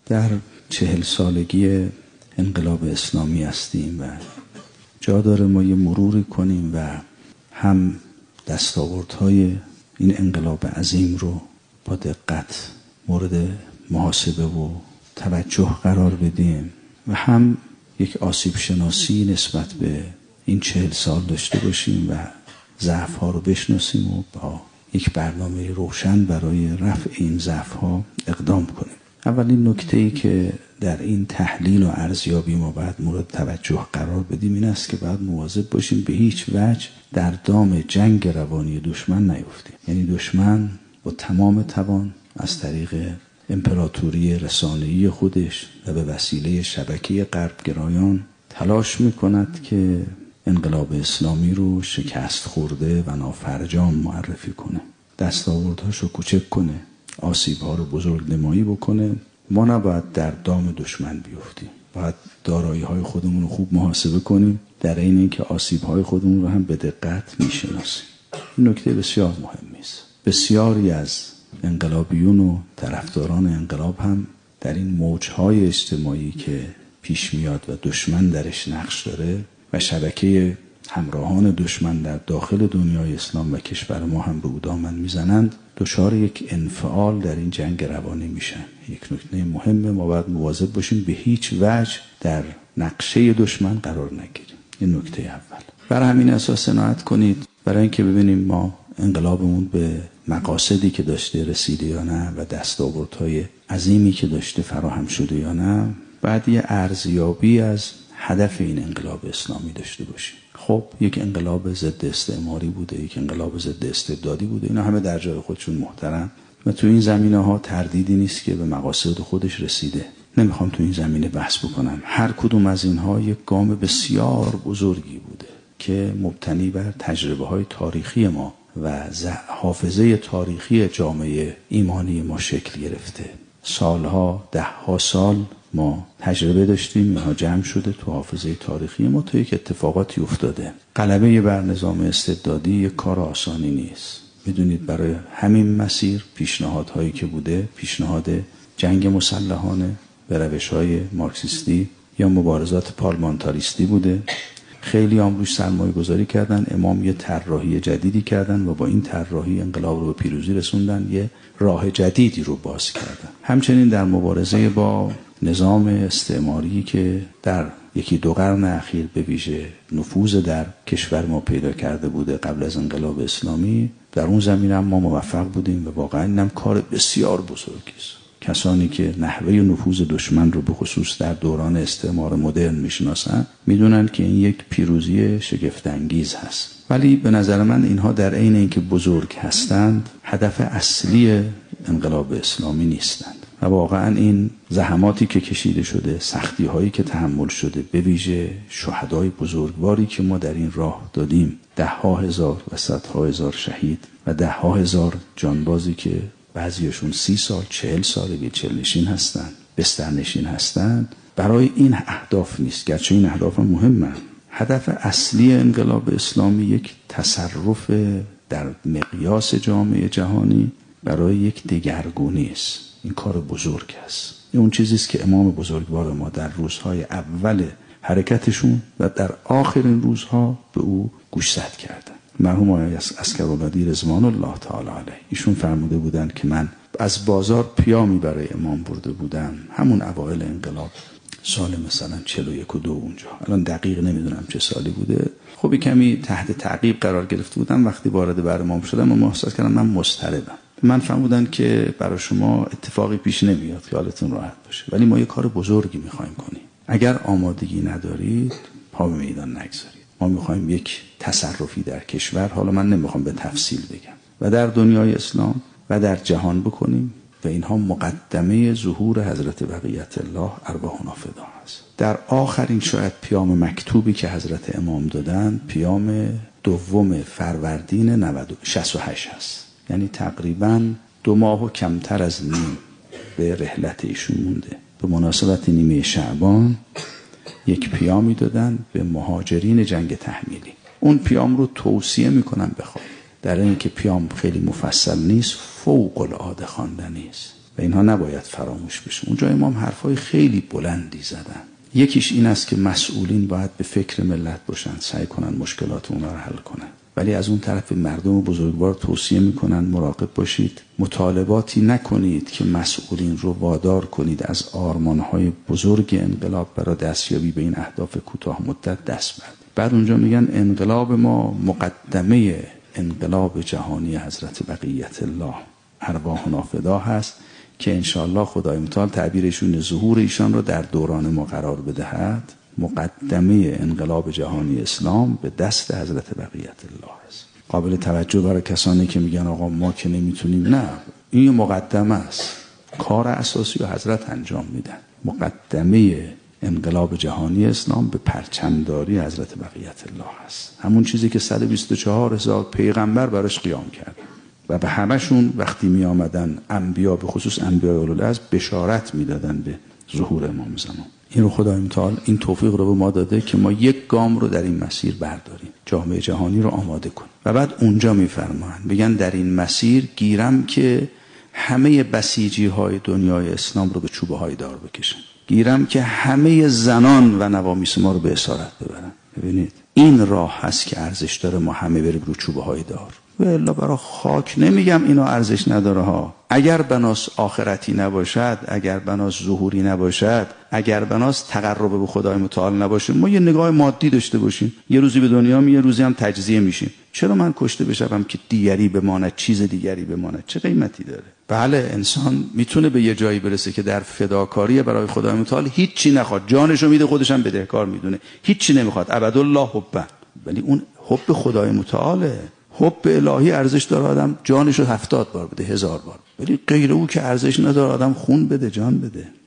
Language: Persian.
در 40 سالگی انقلاب اسلامی هستیم و جا داره ما یه مروری کنیم و هم دستاوردهای این انقلاب عظیم رو با دقت مورد محاسبه و توجه قرار بدیم و هم یک آسیب شناسی نسبت به این 40 سال داشته باشیم و ضعف‌ها رو بشناسیم و با یک برنامه روشن برای رفع این ضعف‌ها اقدام کنیم. اولین نکته‌ای که در این تحلیل و ارزیابی ما باید مورد توجه قرار بدیم این است که باید مواظب باشیم به هیچ وجه در دام جنگ روانی دشمن نیفتیم. یعنی دشمن با تمام توان از طریق امپراتوری رسانه‌ای خودش و به وسیله شبکه غربگرایان تلاش می‌کند که انقلاب اسلامی رو شکست خورده و نافرجام معرفی کنه، دستاوردهاشو کوچک کنه، آسیب‌ها رو بزرگ نمایی بکنه. ما نباید در دام دشمن بیفتیم، باید دارایی‌های خودمون رو خوب محاسبه کنیم، در این اینکه آسیب‌های خودمون رو هم به دقت می‌شناسیم. این نکته بسیار مهمی است. بسیاری از انقلابیون و طرفداران انقلاب هم در این موج‌های اجتماعی که پیش میاد و دشمن درش نقش داره و شبکه همراهان دشمن در داخل دنیای اسلام و کشور ما هم به او دامن میزنند، دچار یک انفعال در این جنگ روانی میشن. یک نکته مهمه، ما باید مواظب باشیم به هیچ وجه در نقشه دشمن قرار نگیریم. این نکته اول. بر همین اساس عنایت کنید برای اینکه ببینیم ما انقلابمون به مقاصدی که داشته رسیده یا نه و دستاوردهای عظیمی که داشته فراهم شده یا نه. بعد یه ارزیابی از هدف این انقلاب اسلامی داشته باشیم. خب یک انقلاب ضد استعماری بوده، یک انقلاب ضد استبدادی بوده، اینا همه در جای خودشون محترم و تو این زمینه‌ها تردیدی نیست که به مقاصد خودش رسیده. نمیخوام تو این زمینه بحث بکنم. هر کدوم از اینها یک گام بسیار بزرگی بوده که مبتنی بر تجربه‌های تاریخی ما و حافظه تاریخی جامعه ایمانی ما شکل گرفته. سالها، ده‌ها سال ما تجربه داشتیم، اینها جمع شده تو حافظه تاریخی ما، تا یک اتفاقاتی افتاده. غلبه بر نظام استبدادی یک کار آسانی نیست. میدونید برای همین مسیر پیشنهادهایی که بوده، پیشنهاد جنگ مسلحانه به روش‌های مارکسیستی یا مبارزات پارلمانتاریستی بوده. خیلی هم روش سرمایه گذاری کردن. امام یه طراحی جدیدی کردن و با این طراحی انقلاب رو به پیروزی رسوندن، یه راه جدیدی رو باز کردن. همچنین در مبارزه با نظام استعماری که در یکی دو قرن اخیر به ویژه نفوذ در کشور ما پیدا کرده بوده قبل از انقلاب اسلامی، در اون زمینه هم ما موفق بودیم و واقعا اینم کار بسیار بزرگی است. کسانی که نحوه نفوذ دشمن رو به خصوص در دوران استعمار مدرن میشناسن میدونن که این یک پیروزی شگفت انگیز هست. ولی به نظر من اینها در عین اینکه بزرگ هستند هدف اصلی انقلاب اسلامی نیستند و واقعا این زحماتی که کشیده شده، سختی هایی که تحمل شده، به ویژه شهدای بزرگواری که ما در این راه دادیم، 10,000 و 100,000 شهید و 10,000 جانبازی که بعضیشون 30 سال 40 سالگی چلنشین هستن، بسترنشین هستن، برای این اهداف نیست، گرچه این اهداف مهمه. هدف اصلی انقلاب اسلامی یک تصرف در مقیاس جامعه جهانی برای یک دگرگونی است. این کار بزرگ است. این اون چیزی است که امام بزرگوار ما در روزهای اول حرکتشون و در آخرین روزها به او گوشزد کردند. مرحوم آقای عسکرالعادی رضوان الله تعالی علیه، ایشون فرموده بودند که من از بازار پیامی برای امام برده بودم همون اوایل انقلاب، سال مثلا 41 و 2 اونجا، الان دقیق نمیدونم چه سالی بوده. خب کمی تحت تعقیب قرار گرفته بودم. وقتی وارد بر امام شدم و احساس کردم من مضطربم. من فرمودن که برای شما اتفاقی پیش نمیاد، خیالتون راحت باشه، ولی ما یه کار بزرگی میخوایم کنیم. اگر آمادگی ندارید پا به میدان نگذارید. ما میخوایم یک تصرفی در کشور، حالا من نمیخوام به تفصیل بگم، و در دنیای اسلام و در جهان بکنیم و اینها مقدمه ظهور حضرت بقیت الله ارواحنا فدا است. در آخرین شاید پیام مکتوبی که حضرت امام دادن پیام 2 فروردین 68 هست، یعنی تقریباً 2 ماه و کمتر از نیم به رحلت ایشون مونده. به مناسبت نیمه شعبان یک پیامی دادن به مهاجرین جنگ تحمیلی. اون پیام رو توصیه میکنم بخونید، در این که پیام خیلی مفصل نیست، فوق العاده خواندنی است. و اینها نباید فراموش بشه. اونجا امام حرفای خیلی بلندی زدن. یکیش این است که مسئولین باید به فکر ملت باشن، سعی کنن مشکلات اونها رو حل کنن، ولی از اون طرف مردم بزرگوار توصیه میکنن مراقب باشید، مطالباتی نکنید که مسئولین رو وادار کنید از آرمانهای بزرگ انقلاب برای دستیابی به این اهداف کوتاه مدت دست بردارید. بعد اونجا میگن انقلاب ما مقدمه انقلاب جهانی حضرت بقیت الله ارواحنا فدا هست که انشاءالله خدای متعال تعبیرشون ظهور ایشان رو در دوران ما قرار بدهد. مقدمه انقلاب جهانی اسلام به دست حضرت بقیت الله است. قابل توجه برای کسانی که میگن آقا ما که نمیتونیم، نه، این مقدمه است، کار اساسی رو حضرت انجام میدن. مقدمه انقلاب جهانی اسلام به پرچمداری حضرت بقیت الله است، همون چیزی که 124,000 پیغمبر براش قیام کرد و به همشون وقتی می آمدن انبیا، به خصوص انبیاء اولوالعزم، بشارت میدادن به ظهور امام زمان. این رو خدای متعال این توفیق رو به ما داده که ما یک گام رو در این مسیر برداریم، جامعه جهانی رو آماده کنیم. و بعد اونجا میفرمایند بگن در این مسیر گیرم که همه بسیجی های دنیای اسلام رو به چوبه های دار بکشن، گیرم که همه زنان و نوامیس ما رو به اسارت ببرن. ببینید این راه هست که ارزش داره ما همه بریم رو چوبه های دار. و الا برای خاک نمیگم اینا ارزش نداره ها. اگر بناس آخرتی نباشد، اگر بناس ظهوری نباشد، اگر بناس تقرب به خدای متعال نباشه، ما یه نگاه مادی داشته باشیم، یه روزی به دنیا یه روزی هم تجزیه میشیم. چرا من کشته بشم که دیگری بماند، چیز دیگری بماند؟ چه قیمتی داره؟ بله انسان میتونه به یه جایی برسه که در فداکاری برای خدای متعال هیچی نخواد، جانشو میده، خودش هم بدهکار میدونه، هیچی نمیخواد، ابدالله حبه. ولی اون حب خدای متعاله، حب الهی ارزش داره آدم جانشو 70 بار بده، 1000 بار. ولی غیر او که ارزش نداره آدم خون بده، جان بده.